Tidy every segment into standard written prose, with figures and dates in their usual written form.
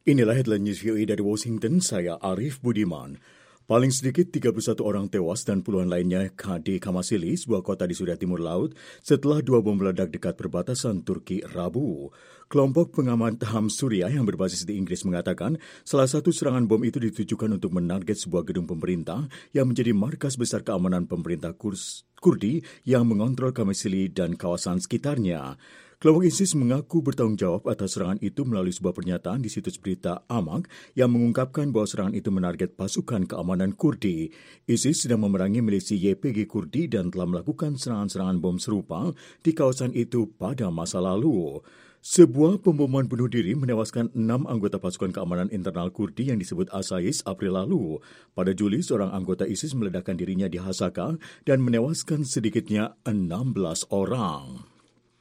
Inilah headline news VOA dari Washington, saya Arif Budiman. Paling sedikit 31 orang tewas dan puluhan lainnya di Kamasili, sebuah kota di Suriah Timur Laut, setelah dua bom meledak dekat perbatasan Turki Rabu. Kelompok pengamat HAM Suriah yang berbasis di Inggris mengatakan salah satu serangan bom itu ditujukan untuk menarget sebuah gedung pemerintah yang menjadi markas besar keamanan pemerintah Kurdi yang mengontrol Kamasili dan kawasan sekitarnya. Kelompok ISIS mengaku bertanggung jawab atas serangan itu melalui sebuah pernyataan di situs berita Amaq yang mengungkapkan bahwa serangan itu menarget pasukan keamanan Kurdi. ISIS sedang memerangi milisi YPG Kurdi dan telah melakukan serangan-serangan bom serupa di kawasan itu pada masa lalu. Sebuah pemboman bunuh diri menewaskan 6 anggota pasukan keamanan internal Kurdi yang disebut Asais April lalu. Pada Juli, seorang anggota ISIS meledakkan dirinya di Hasaka dan menewaskan sedikitnya 16 orang.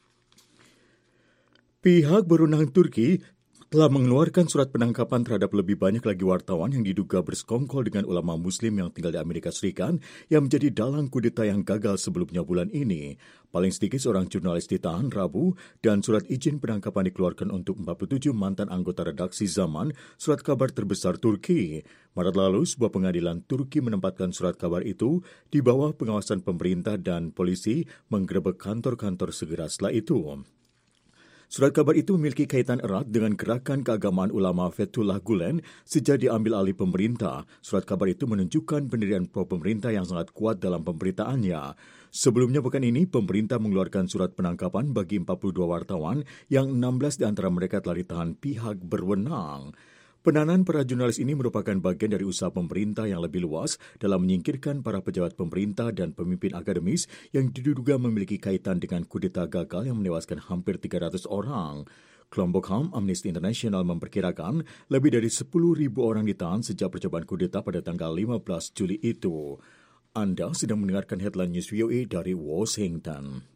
Pihak berwenang Turki telah mengeluarkan surat penangkapan terhadap lebih banyak lagi wartawan yang diduga bersekongkol dengan ulama muslim yang tinggal di Amerika Serikat yang menjadi dalang kudeta yang gagal sebelumnya bulan ini. Paling sedikit seorang jurnalis ditahan Rabu dan surat izin penangkapan dikeluarkan untuk 47 mantan anggota redaksi Zaman, surat kabar terbesar Turki. Maret lalu, sebuah pengadilan Turki menempatkan surat kabar itu di bawah pengawasan pemerintah dan polisi menggerebek kantor-kantor segera setelah itu. Surat kabar itu memiliki kaitan erat dengan gerakan keagamaan ulama Fethullah Gulen sejak diambil alih pemerintah. Surat kabar itu menunjukkan pendirian pro-pemerintah yang sangat kuat dalam pemberitaannya. Sebelumnya pekan ini, pemerintah mengeluarkan surat penangkapan bagi 42 wartawan yang 16 di antara mereka telah ditahan pihak berwenang. Penahanan para jurnalis ini merupakan bagian dari usaha pemerintah yang lebih luas dalam menyingkirkan para pejabat pemerintah dan pemimpin akademis yang diduga memiliki kaitan dengan kudeta gagal yang menewaskan hampir 300 orang. Kelompok HAM Amnesty International memperkirakan lebih dari 10.000 orang ditahan sejak percobaan kudeta pada tanggal 15 Juli itu. Anda sedang mendengarkan headline news VOA dari Washington.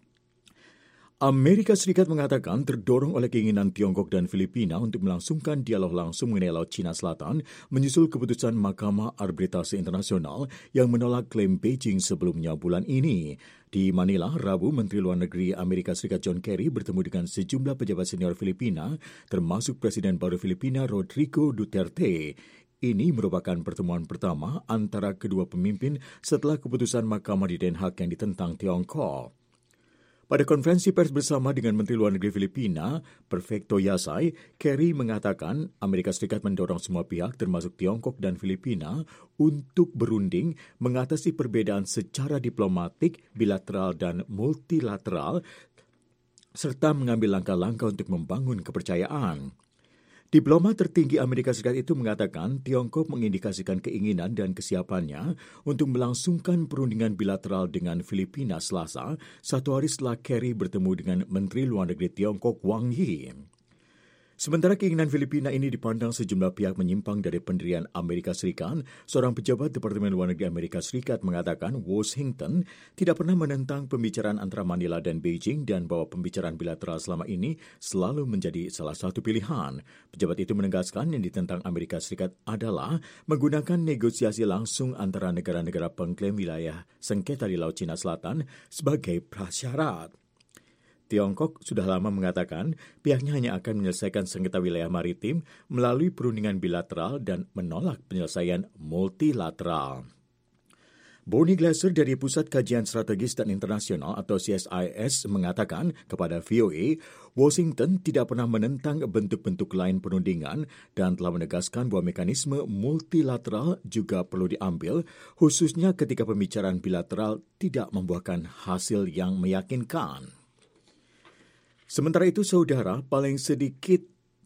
Amerika Serikat mengatakan terdorong oleh keinginan Tiongkok dan Filipina untuk melangsungkan dialog langsung mengenai Laut Cina Selatan menyusul keputusan Mahkamah Arbitrase Internasional yang menolak klaim Beijing sebelumnya bulan ini. Di Manila, Rabu, Menteri Luar Negeri Amerika Serikat John Kerry bertemu dengan sejumlah pejabat senior Filipina, termasuk Presiden baru Filipina Rodrigo Duterte. Ini merupakan pertemuan pertama antara kedua pemimpin setelah keputusan Mahkamah di Den Haag yang ditentang Tiongkok. Pada konferensi pers bersama dengan Menteri Luar Negeri Filipina, Perfecto Yasay, Kerry mengatakan Amerika Serikat mendorong semua pihak termasuk Tiongkok dan Filipina untuk berunding mengatasi perbedaan secara diplomatik, bilateral dan multilateral, serta mengambil langkah-langkah untuk membangun kepercayaan. Diplomat tertinggi Amerika Serikat itu mengatakan Tiongkok mengindikasikan keinginan dan kesiapannya untuk melangsungkan perundingan bilateral dengan Filipina Selasa, satu hari setelah Kerry bertemu dengan Menteri Luar Negeri Tiongkok Wang Yi. Sementara keinginan Filipina ini dipandang sejumlah pihak menyimpang dari pendirian Amerika Serikat, seorang pejabat Departemen Luar Negeri Amerika Serikat mengatakan Washington tidak pernah menentang pembicaraan antara Manila dan Beijing dan bahwa pembicaraan bilateral selama ini selalu menjadi salah satu pilihan. Pejabat itu menegaskan yang ditentang Amerika Serikat adalah menggunakan negosiasi langsung antara negara-negara pengklaim wilayah sengketa di Laut Cina Selatan sebagai prasyarat. Tiongkok sudah lama mengatakan pihaknya hanya akan menyelesaikan sengketa wilayah maritim melalui perundingan bilateral dan menolak penyelesaian multilateral. Bonnie Glaser dari Pusat Kajian Strategis dan Internasional atau CSIS mengatakan kepada VOA, Washington tidak pernah menentang bentuk-bentuk lain perundingan dan telah menegaskan bahwa mekanisme multilateral juga perlu diambil, khususnya ketika pembicaraan bilateral tidak membuahkan hasil yang meyakinkan. Sementara itu, saudara, paling sedikit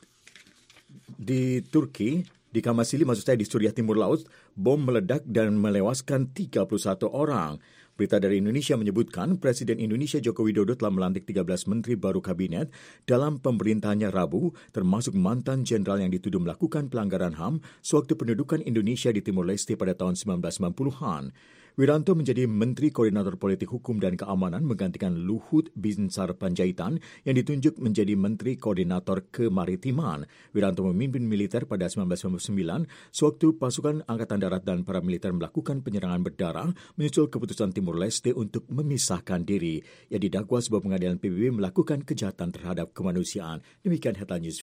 di Turki, di Kamasili, maksud saya di Suriah Timur Laut, bom meledak dan melewaskan 31 orang. Berita dari Indonesia menyebutkan Presiden Indonesia Joko Widodo telah melantik 13 menteri baru kabinet dalam pemerintahannya Rabu, termasuk mantan jenderal yang dituduh melakukan pelanggaran HAM sewaktu pendudukan Indonesia di Timor Leste pada tahun 1990-an. Wiranto menjadi Menteri Koordinator Politik Hukum dan Keamanan menggantikan Luhut Binsar Panjaitan yang ditunjuk menjadi Menteri Koordinator Kemaritiman. Wiranto memimpin militer pada 1999 sewaktu pasukan Angkatan Darat dan para militer melakukan penyerangan berdarah menyusul keputusan Timor Leste untuk memisahkan diri. Ia didakwa sebuah pengadilan PBB melakukan kejahatan terhadap kemanusiaan. Demikian headline news.